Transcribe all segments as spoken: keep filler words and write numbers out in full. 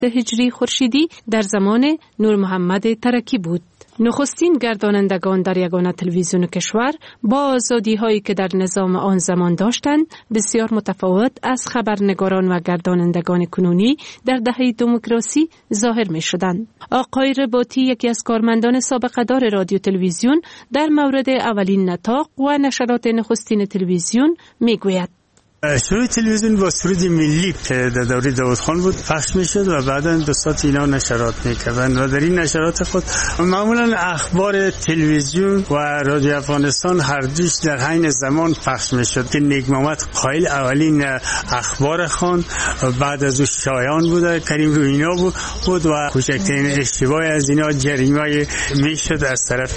هجری خورشیدی در زمان نور محمد ترکی بود. نخستین گردانندگان در یگانه تلویزیون کشور با آزادی هایی که در نظام آن زمان داشتند بسیار متفاوت از خبرنگاران و گردانندگان کنونی در دهه دموکراسی ظاهر می شدند. آقای رباطی، یکی از کارمندان سابقه دار رادیو تلویزیون، در مورد اولین نطاق و نشرات نخستین تلویزیون می گوید: شروع تلویزیون با سرود ملی که در دوره داود خان بود پخش میشد و بعدا دوستات اینا نشرات میکردن و در این نشرات خود معمولا اخبار تلویزیون و رادیو افغانستان هر دوش در حین زمان پخش میشد که نیک محمد قائل اولین اخبار خان، بعد از او شایان بود، کریم روینا بود و کوچکترین اشتباه از اینا جریمه میشد از طرف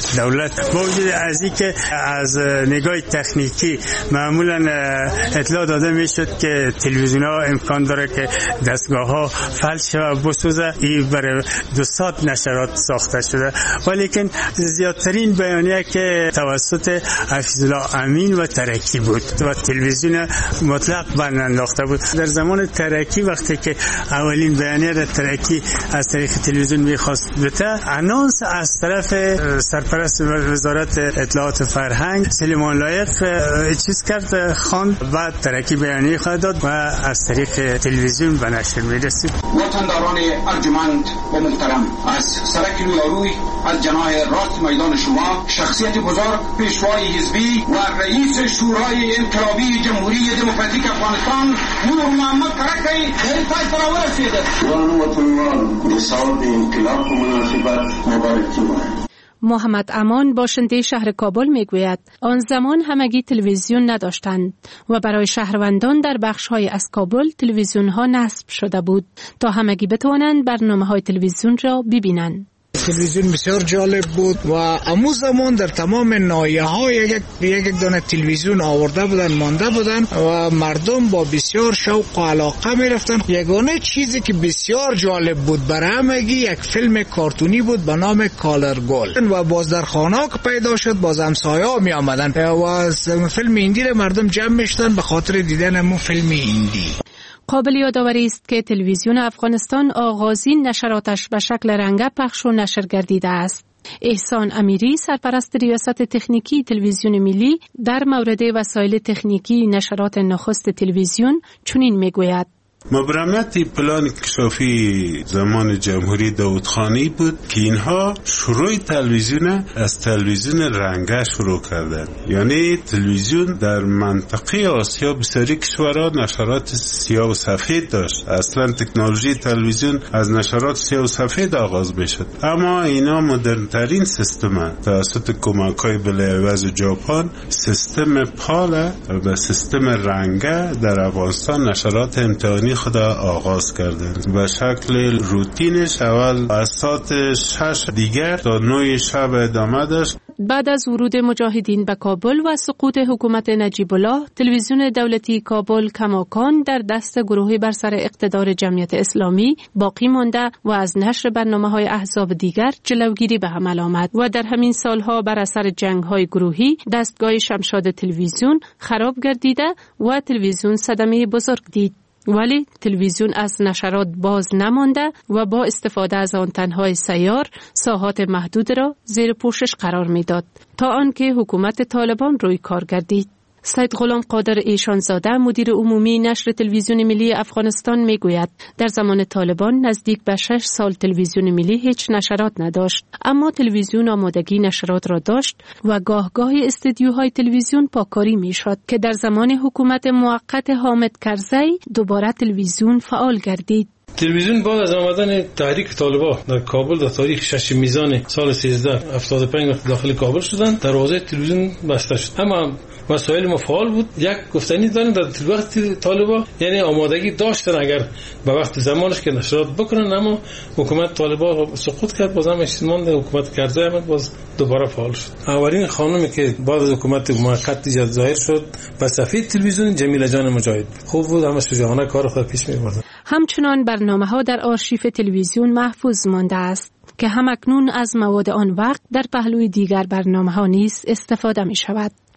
دولت. با وجود از اینکه از نگاه تکنیکی معمولا اطلاع داده میشد که تلویزیون ها امکان داره که دستگاه ها فلج و بسوزه، این برای دوستات نشرات ساخته شده، ولیکن زیادترین بیانیه که توسط حفیظالله امین و ترکی بود و تلویزیون مطلق بند انداخته بود. در زمان ترکی وقتی که اولین بیانیه در ترکی از طریق تلویزیون میخواست بده، انانس از طرف سرپرست وزارت اطلاعات فرهنگ سلیمان لایق چیز کرد، خواند، بعد ترکی بیانیه خواهد داد و از طریق تلویزیون به نشر میرسید. وطنداران ارجمند و محترم، از سرک رویاروی از جناح راست میدان شما، شخصیت بزرگ پیشوای حزبی و رئیس شورای انقلابی جمهوری دموکراتیک افغانستان نور محمد ترکی در پای فرا رسیده. جوان وطنوال به ثواب انقلاب و مناسبت مبارک باد. محمد امان، باشنده شهر کابل، میگوید آن زمان همگی تلویزیون نداشتند و برای شهروندان در بخش‌های از کابل تلویزیون‌ها نصب شده بود تا همگی بتوانند برنامه‌های تلویزیون را ببینند. تلویزیون بسیار جالب بود و امو زمان در تمام ناحیه‌ها یک یک دانه تلویزیون آورده بودن، مانده بودن و مردم با بسیار شوق و علاقه میرفتن. یگانه چیزی که بسیار جالب بود برای همگی یک فیلم کارتونی بود به نام کالر گل و باز در خانه‌ها که پیدا شد باز همسایه‌ها می آمدن و فیلم هندی را مردم جمع میشدن به خاطر دیدن همون فیلم هندی. قابل یادآوری است که تلویزیون افغانستان آغازین نشراتش به شکل رنگه پخش و نشر گردیده است. احسان امیری، سرپرست ریاست تکنیکی تلویزیون ملی، در مورد وسایل تکنیکی نشرات نخست تلویزیون چنین میگوید: مبرمت پلان اکتشافی زمان جمهوری داودخانی بود که اینها شروع تلویزیون از تلویزیون رنگه شروع کردند. یعنی تلویزیون در منطقه آسیا بسیاری کشورها نشرات سیاه و سفید داشت. اصلا تکنولوژی تلویزیون از نشرات سیاه و سفید آغاز میشد، اما اینا مدرن ترین سیستم توسط کمک‌های بلعوض و ژاپن سیستم پال و سیستم رنگه در افغانستان نشرات امتحانی خدا آغاز کردند. به شکل روتینش اول از ساعت شش دیگر تا نه شب ادامه داشت. بعد از ورود مجاهدین به کابل و سقوط حکومت نجیب الله، تلویزیون دولتی کابل کماکان در دست گروهی بر سر اقتدار جمعیت اسلامی باقی مانده و از نشر برنامه‌های احزاب دیگر جلوگیری به عمل آمد و در همین سالها بر اثر جنگ‌های گروهی دستگاه شمشاد تلویزیون خراب گردیده و تلویزیون صدمه بزرگ دید. ولی تلویزیون از نشرات باز نمانده و با استفاده از آنتن‌های سیار ساحات محدود را زیر پوشش قرار می‌داد تا آنکه حکومت طالبان روی کار گردید. سید غلام قادر ایشانزاده، مدیر عمومی نشر تلویزیون ملی افغانستان، میگوید در زمان طالبان نزدیک به شش سال تلویزیون ملی هیچ نشرات نداشت، اما تلویزیون آمادگی نشرات را داشت و گاه گاهی استدیوهای تلویزیون پاکاری میشد که در زمان حکومت موقت حامد کرزی دوباره تلویزیون فعال گردید. تلویزیون بعد از آمدن تحریک طالبان در کابل در تاریخ شش میزان سال سیزده هفتاد و پنج وقت داخل کابل شدند، دروازه تلویزیون بسته شد. اما وسایل مفعال بود. یک گفتنی دارن در وقت طالبان، یعنی آمادگی داشتن اگر به وقت زمانش که نشرات بکنن، اما حکومت طالبان سقوط کرد، بازم اشتماند حکومت کرزی آمد، باز دوباره فعال شد. اولین خانمی که بعد از حکومت موقت ظاهر شد به صفحه تلویزیون جمیله جان مجاهد. خوب بود، همه شجاعانه کار خود پیش می‌بردند. همچنان برنامه‌ها در آرشیف تلویزیون محفوظ مانده است که همکنون از مواد آن وقت در پهلوی دیگر برنامه‌ها نیز استفاده می‌شود.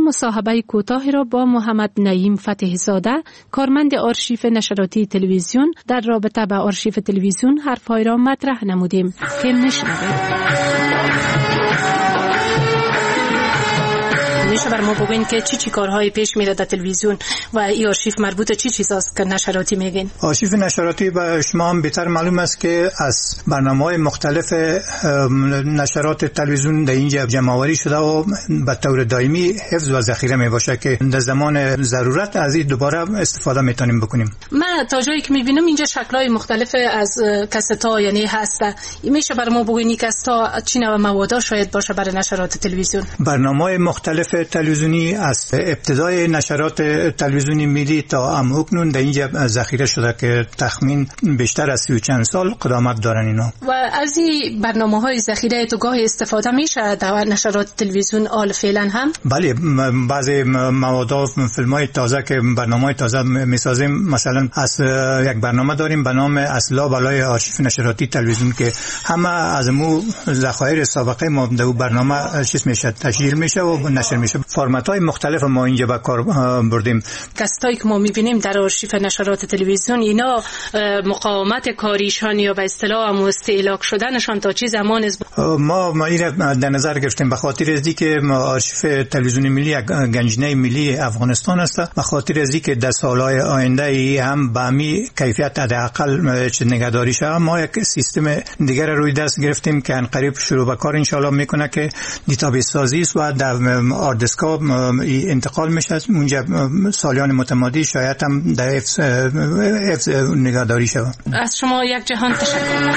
مصاحبه کوتاهی را با محمد نعیم فتحی زاده کارمند آرشیف نشراتی تلویزیون در رابطه با آرشیف تلویزیون حرفهای را مطرح نمودیم که میشنوید. میشه بر ما بگوین که چی چی کارهای پیش میره در تلویزیون و این آرشیف مربوط چی چیزاست که نشراتی میگین؟ آرشیف نشراتی به شما هم بهتر معلوم است که از برنامه‌های مختلف نشرات تلویزیون در اینجا جمع‌آوری شده و به طور دائمی حفظ و ذخیره میباشه که در زمان ضرورت از این دوباره استفاده میتونیم بکنیم. من تا جایی که میبینم اینجا شکل‌های مختلف از کاست‌ها یعنی هسته. میشه بر ما بگوین کاست‌ها چی نوع مواد شاید باشه برای نشرات تلویزیون؟ برنامه‌های مختلف تلویزیونی از ابتدای نشرات تلویزیونی ملی تا امکنون در اینجا ذخیره شده که تخمین بیشتر از سی و چند سال قدامت دارن اینا. و از این برنامه‌های ذخیره تو گاهی استفاده میشه در نشرات تلویزیون آل فعلا هم؟ بله، بعضی مواد فیلم‌های تازه که برنامه‌های تازه میسازیم، مثلا از یک برنامه داریم به نام اصلا بالای آرشیف نشراتی تلویزیون که همه از مو ذخایر سابقه ما در برنامه چیز میشه تشکیل میشه و نشر میشه. فرمت‌های مختلف ما اینجا به کار بردیم. کاستایی که ما می‌بینیم در آرشیف نشرات تلویزیون اینا مقاومت کاریشان یا به اصطلاح مستهلاک شدنشان تا چه زمان است؟ ما ما این در نظر گرفتیم به خاطر از اینکه آرشیف تلویزیون ملی یک گنجینه ملی افغانستان است، به خاطر از اینکه در سال‌های آینده ای هم به می کیفیت حداقل چه نگهداری شه، ما یک سیستم دیگر روی دست گرفتیم که ان قریب شروع به کار ان شاء الله میکنه که دیتابیس سازی است و در آردسکا انتقال میشه. اونجا سالیان متمادی شاید هم در حفظ حفظ نگهداری شود. از شما یک جهان تشکر.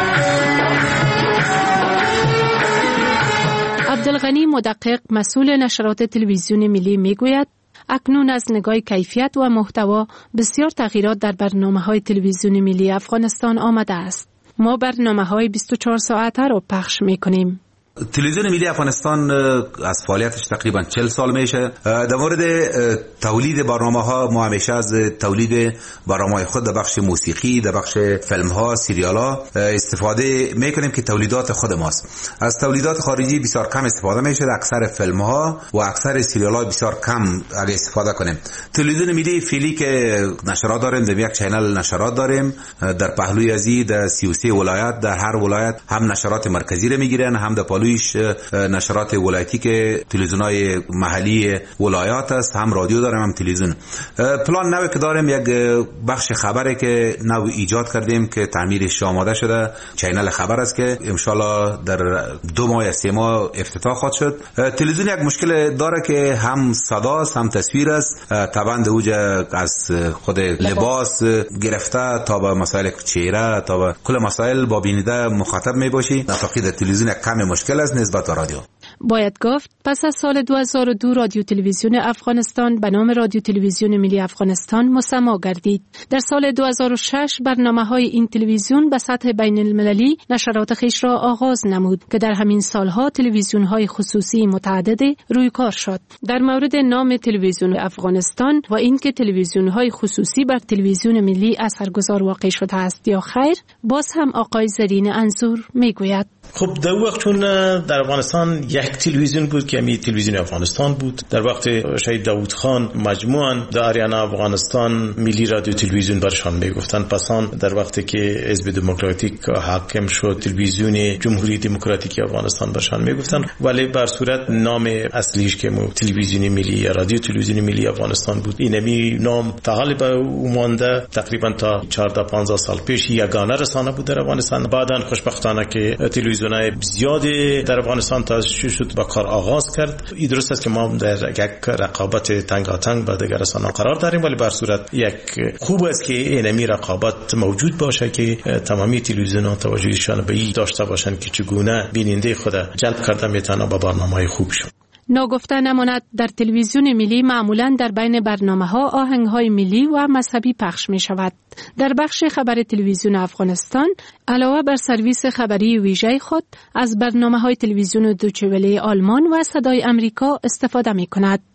عبدالغنی مدقق مسئول نشرات تلویزیون ملی میگوید اکنون از نگاه کیفیت و محتوا بسیار تغییرات در برنامه‌های تلویزیون ملی افغانستان آمده است. ما برنامه‌های بیست و چهار ساعته را پخش می‌کنیم. تلویزیون ملی افغانستان از فعالیتش تقریبا چهل سال میشه. در مورد تولید برنامه‌ها ما همیشه از تولید برنامه‌های خود در بخش موسیقی، در بخش فیلم‌ها، سریال‌ها استفاده میکنیم که تولیدات خود ماست. از تولیدات خارجی بسیار کم استفاده میشه. در اکثر فیلم‌ها و اکثر سریال‌ها بسیار کم اگه استفاده کنیم. تلویزیون ملی فعلی که نشرات داریم، در یک چینل نشرات داریم در پهلوی ازی در سی و سه ولایت، در هر ولایت هم نشرات مرکزی رو میگیرن، هم در پهلویش نشرات ولایتی که تلویزیون‌های محلی ولایات است، هم رادیو داریم هم تلویزیون. پلان نوی که داریم یک بخش خبره که نو ایجاد کردیم که تعمیرش آماده شده، چینل خبر است که ان شاء الله در دو ماه یا سه ماه افتتاح خواهد شد. تلویزیون یک مشکل داره که هم صدا است هم تصویر است. طبعا اوجا از خود لباس گرفته تا به مسائل چهره تا به کل مسائل با بیننده مخاطب میباشی. نتاقید تلویزیون یک کم مشکل است نسبت به رادیو. باید گفت پس از سال دو هزار و دو رادیو تلویزیون افغانستان به نام رادیو تلویزیون ملی افغانستان مسما گردید. در سال دو هزار و شش برنامه‌های این تلویزیون به سطح بین المللی نشرات خیش را آغاز نمود که در همین سالها تلویزیون‌های خصوصی متعددی روی کار شد. در مورد نام تلویزیون افغانستان و اینکه تلویزیون‌های خصوصی بر تلویزیون ملی اثرگذار واقع شده است یا خیر، باز هم آقای زرین انصور میگوید. خب در وقت چون در افغانستان یک تلویزیون بود که می تلویزیون افغانستان بود. در وقت شهید داوود خان مجموعاً در آریانا افغانستان ملی رادیو تلویزیون برشان میگفتند. پسان در وقتی که حزب دموکراتیک حاکم شد تلویزیون جمهوری دموکراتیک افغانستان برشان میگفتند، ولی بر صورت نام اصلیش که مو تلویزیون ملی یا رادیو تلویزیون ملی افغانستان بود. اینمی نام تغالب اومانده تقریبا تا چهارده پانزده سال پیش یگانه رسانه بود در افغانستان. بعداً خوشبختانه که تلویزیون‌های زیادی در افغانستان تأسیس شد با کار آغاز کرد. این درست است که ما در یک رقابت تنگاتنگ با دیگر رسانه‌ها قرار داریم، ولی بر صورت یک خوب است که اینمی رقابت موجود باشه که تمامی تلویزیون‌ها توجهشان به این داشته باشند که چگونه بیننده خود جلب کرده میتونه با برنامه‌های خوب شد. ناگفته نماند در تلویزیون ملی معمولاً در بین برنامه‌ها آهنگ‌های ملی و مذهبی پخش می‌شود. در بخش خبر تلویزیون افغانستان علاوه بر سرویس خبری ویژه خود از برنامه‌های تلویزیون دوچه وله آلمان و صدای امریکا استفاده می‌کند.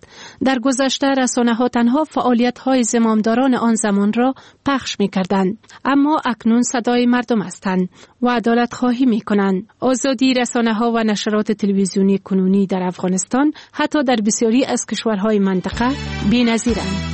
در گذشته رسانه‌ها تنها فعالیت‌های زمامداران آن زمان را پخش می‌کردند، اما اکنون صدای مردم هستند و عدالت خواهی می‌کنند. آزادی رسانه‌ها و نشرات تلویزیونی کنونی در افغانستان حتی در بسیاری از کشورهای منطقه بی‌نظیرند.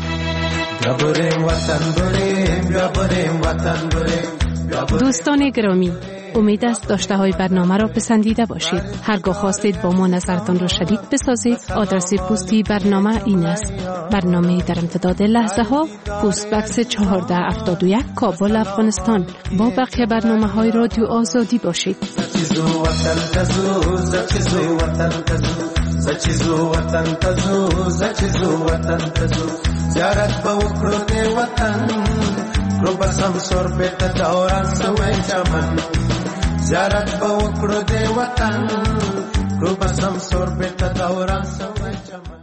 دوستان گرامی، امید است داشته های برنامه را پسندیده باشید. هرگاه خواستید با ما نظرتان را شریک بسازید، آدرس پستی برنامه این است: برنامه در امتداد لحظه ها، پست بکس چهارده هفتاد و یک، کابل، افغانستان. با بقیه برنامه های رادیو آزادی باشید. زیارت با وکرو دی وطن رو بسم سر بیت دوران سوی چمن زیارت با وکرو دی وطن رو بسم سر بیت دوران سوی چمن